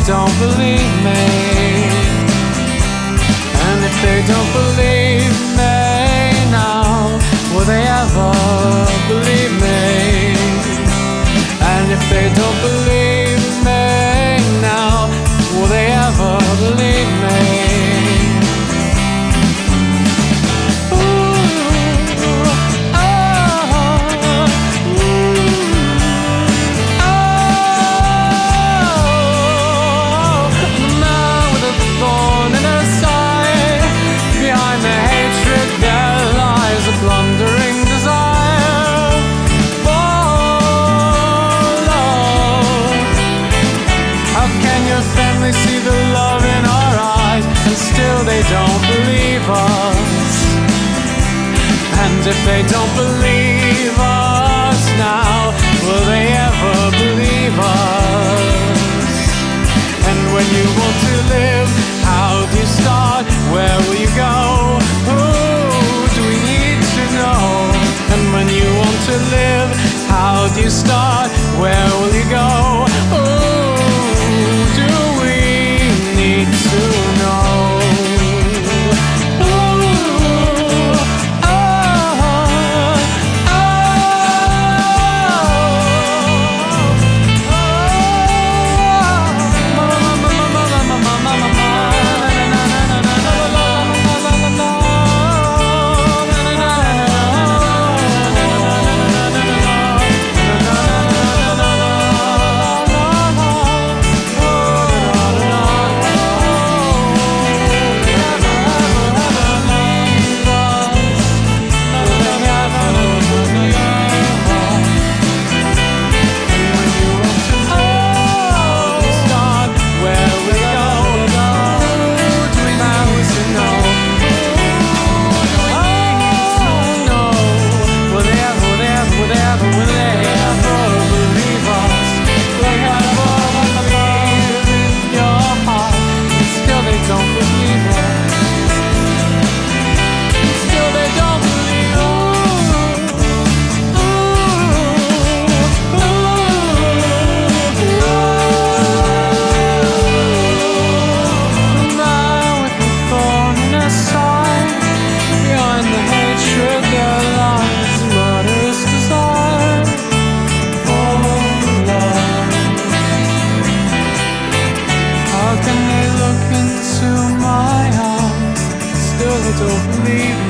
don't believe me, and if they don't believe me now, will they ever believe me? And if they don't believe me now, will they ever believe me? Blundering desire for love. How can your family see the love in our eyes and still they don't believe us? And if they don't believe us now, will they ever believe us? And when you want to live, how do you start? Where will you go? Who do we need to know? And when you want to live, how do you start? Where will you go? Who do we need to know? Don't believe